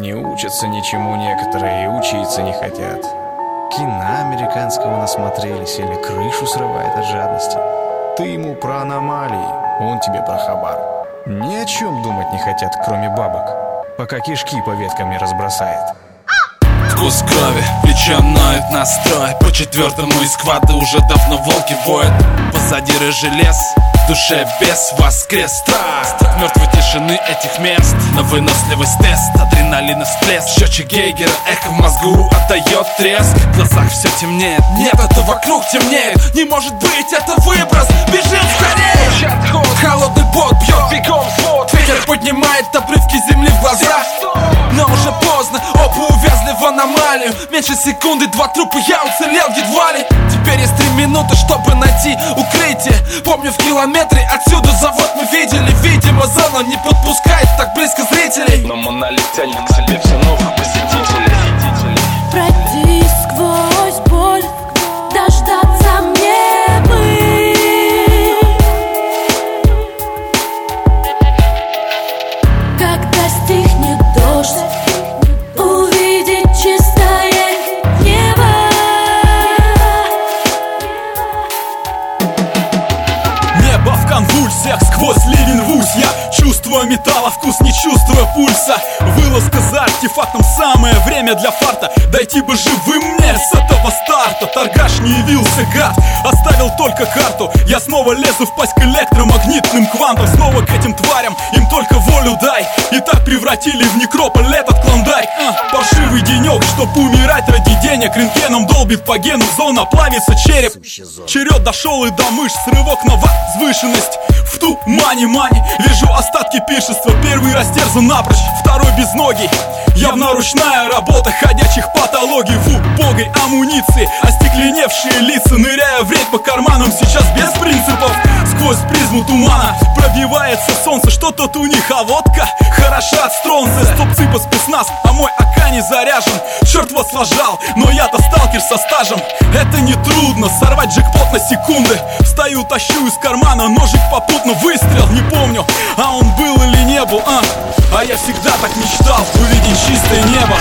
Не учатся ничему некоторые и учиться не хотят. Кино американского насмотрелись или крышу срывает от жадности. Ты ему про аномалии, он тебе про хабар. Ни о чем думать не хотят, кроме бабок, пока кишки по веткам не разбросает. Вкус крови, плечо ноет настрой. По четвертому из сквада уже давно волки воют. Позади рыжий лес, в душе бес воскрес. Страх мертвой тишины этих мест. На выносливость тест, адреналин всплеск. Счетчик Гейгера, эхо в мозгу отдает треск. В глазах все темнеет, нет, это вокруг темнеет. Не может быть, это выброс, бежим скорее. Холодный пот бьет бегом свод. Ветер поднимает обрывки земли в глаза. Но уже поздно, оба увязли в аномалию. Меньше секунды, 2 трупа, я уцелел едва ли. Теперь есть 3 минуты, чтобы найти укрытие. Помню, в километре отсюда завод мы видели. Видимо, зона не подпускает так близко зрителей. Но монолит тянет к себе все новых посетителей. Пройти сквозь боль, дождаться мне бы. Когда стихнет дождь, увидеть чистое небо. Небо в конвульсиях, сквозь ливень рвусь. Я чувствую металла вкус, не чувствуя пульса. Вылазка за артефактом, самое время для фарта. Дойти бы живым мне с этого старта. Торгаш не явился, гад, оставил только карту. Я снова лезу в пасть к электромагнитным квантам. Снова к этим тварям, им только волю дай. И так превратили в некрополь этот клондайк. Паршивый денек, чтоб умирать ради денег. Рентгеном долбит по гену, зона плавится череп. Черед дошел и до мышц, рывок на возвышенность. В тумане мани, вижу остатки пиршества. Первый растерзан напрочь, второй безногий. Явно ручная работа ходячих патологий. В убогой амуниции остекленевшие лица, ныряя в рейд по карманам. Сейчас без принципов, сквозь призму тумана пробивается солнце. Что тут у них, а водка хороша от стронза. Стопцы по спецназ, а мой АК не заряжен. Черт вас сложал, но я-то сталкер со стажем. Это не трудно, сорвать джекпот на секунды. Встаю, тащу из кармана ножик, попутно выстрел. Не помню, а он был или не был, а я всегда так мечтал увидеть чистое небо.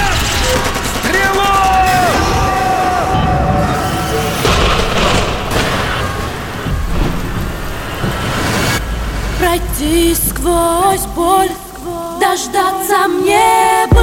Пройти сквозь боль, дождаться мне бы.